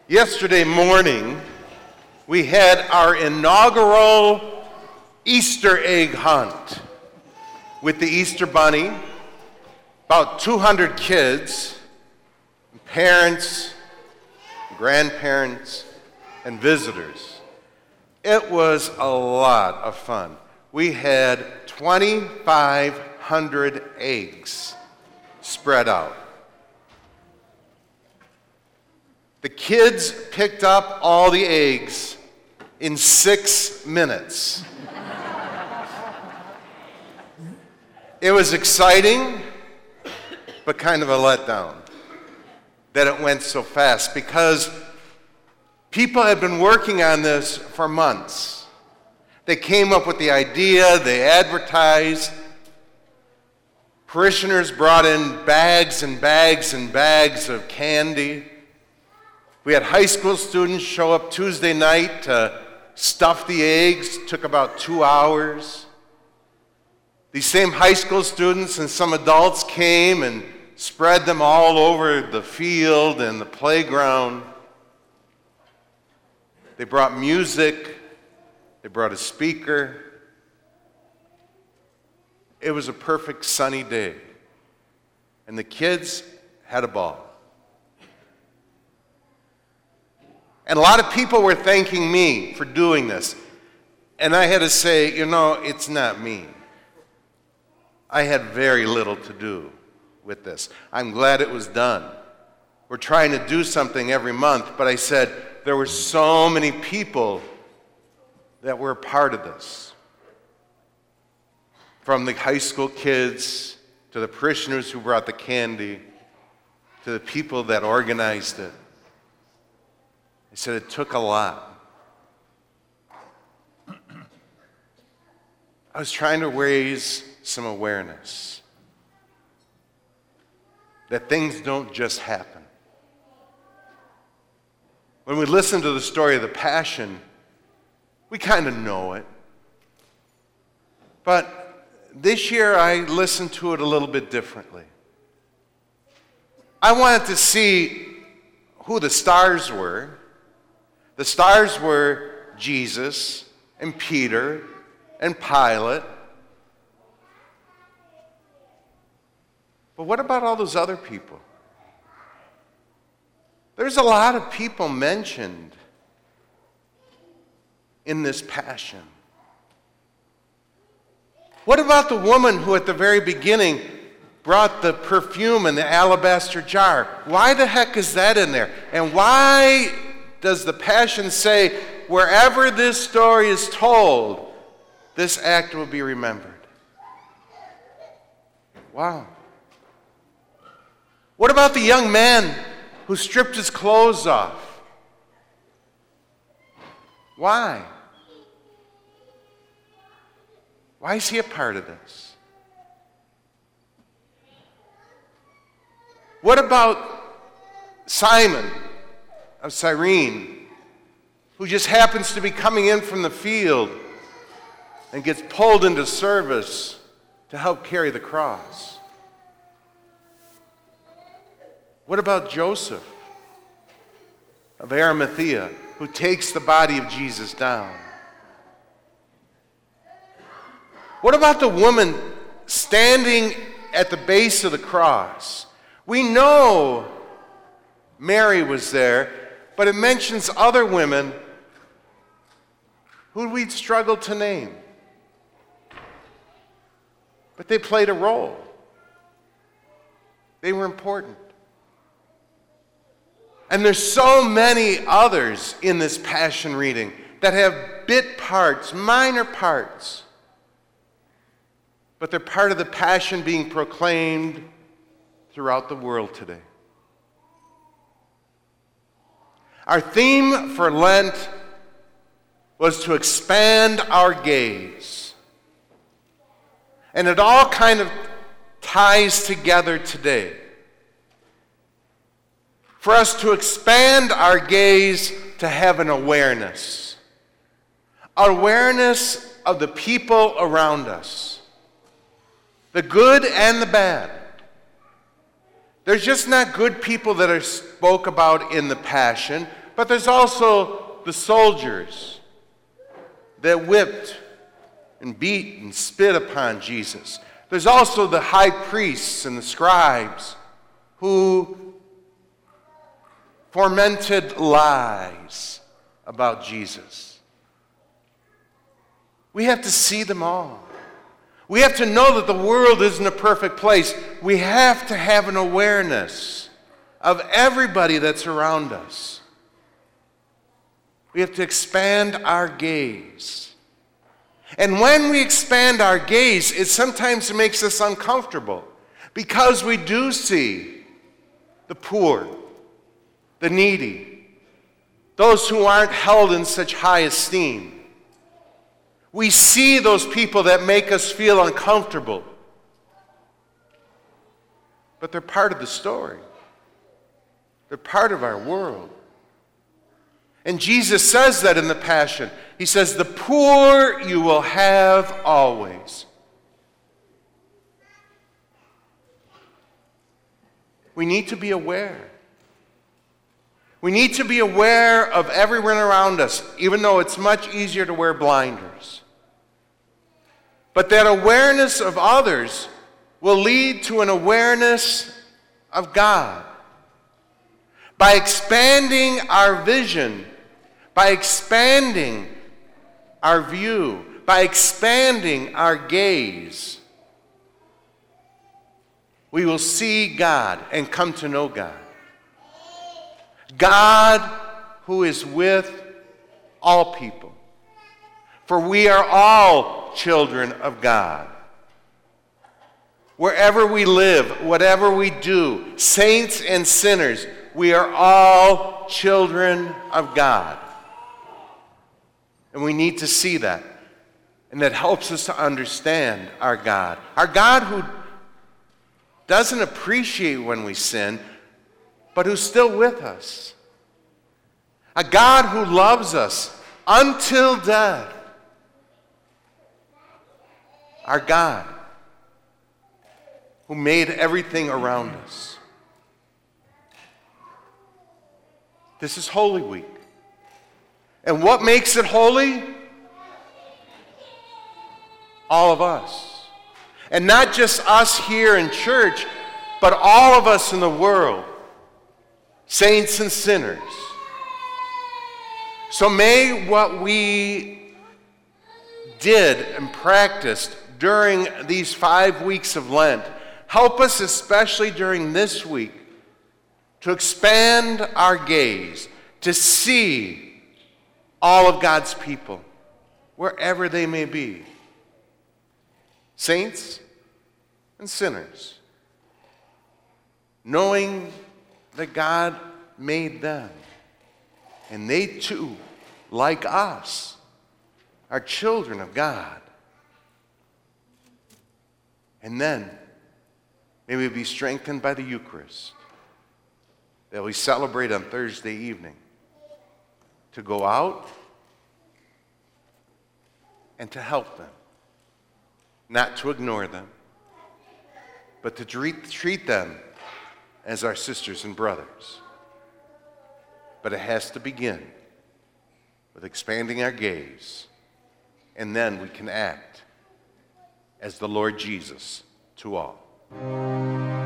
Yesterday morning, we had our inaugural Easter egg hunt with the Easter Bunny, about 200 kids, parents, grandparents, and visitors. It was a lot of fun. We had 2,500 eggs spread out. The kids picked up all the eggs in 6 minutes. It was exciting, but kind of a letdown that it went so fast because people had been working on this for months. They came up with the idea, they advertised. Parishioners brought in bags and bags and bags of candy. We had high school students show up Tuesday night to stuff the eggs. It took about 2 hours. These same high school students and some adults came and spread them all over the field and the playground. They brought music. They brought a speaker. It was a perfect sunny day. And the kids had a ball. And a lot of people were thanking me for doing this. And I had to say, it's not me. I had very little to do with this. I'm glad it was done. We're trying to do something every month, but I said there were so many people that were a part of this. From the high school kids, to the parishioners who brought the candy, to the people that organized it. I said it took a lot. I was trying to raise some awareness that things don't just happen. When we listen to the story of the Passion, we kind of know it. But this year I listened to it a little bit differently. I wanted to see who the stars were. The stars were Jesus and Peter and Pilate. But what about all those other people? There's a lot of people mentioned in this Passion. What about the woman who at the very beginning brought the perfume in the alabaster jar? Why the heck is that in there? And why does the Passion say, wherever this story is told, this act will be remembered? Wow. What about the young man who stripped his clothes off? Why? Why is he a part of this? What about Simon of Cyrene, who just happens to be coming in from the field and gets pulled into service to help carry the cross? What about Joseph of Arimathea, who takes the body of Jesus down? What about the woman standing at the base of the cross? We know Mary was there, but it mentions other women who we'd struggle to name. But they played a role. They were important. And there's so many others in this Passion reading that have bit parts, minor parts. But they're part of the Passion being proclaimed throughout the world today. Our theme for Lent was to expand our gaze. And it all kind of ties together today. For us to expand our gaze to have an awareness. Awareness of the people around us. The good and the bad. There's just not good people that are spoke about in the Passion. But there's also the soldiers that whipped and beat and spit upon Jesus. There's also the high priests and the scribes who fomented lies about Jesus. We have to see them all. We have to know that the world isn't a perfect place. We have to have an awareness of everybody that's around us. We have to expand our gaze. And when we expand our gaze, it sometimes makes us uncomfortable because we do see the poor, the needy, those who aren't held in such high esteem. We see those people that make us feel uncomfortable. But they're part of the story. They're part of our world. And Jesus says that in the Passion. He says, the poor you will have always. We need to be aware. We need to be aware of everyone around us, even though it's much easier to wear blinders. But that awareness of others will lead to an awareness of God. By expanding our vision, by expanding our view, by expanding our gaze, we will see God and come to know God. God who is with all people. For we are all children of God. Wherever we live, whatever we do, saints and sinners, we are all children of God. And we need to see that. And that helps us to understand our God. Our God who doesn't appreciate when we sin, but who's still with us. A God who loves us until death. Our God who made everything around us. This is Holy Week. And what makes it holy? All of us. And not just us here in church, but all of us in the world. Saints and sinners. So may what we did and practiced during these 5 weeks of Lent help us, especially during this week, to expand our gaze, to see all of God's people, wherever they may be. Saints and sinners. Knowing that God made them. And they too, like us, are children of God. And then, may we be strengthened by the Eucharist that we celebrate on Thursday evening, to go out and to help them, not to ignore them, but to treat them as our sisters and brothers. But it has to begin with expanding our gaze, and then we can act as the Lord Jesus to all.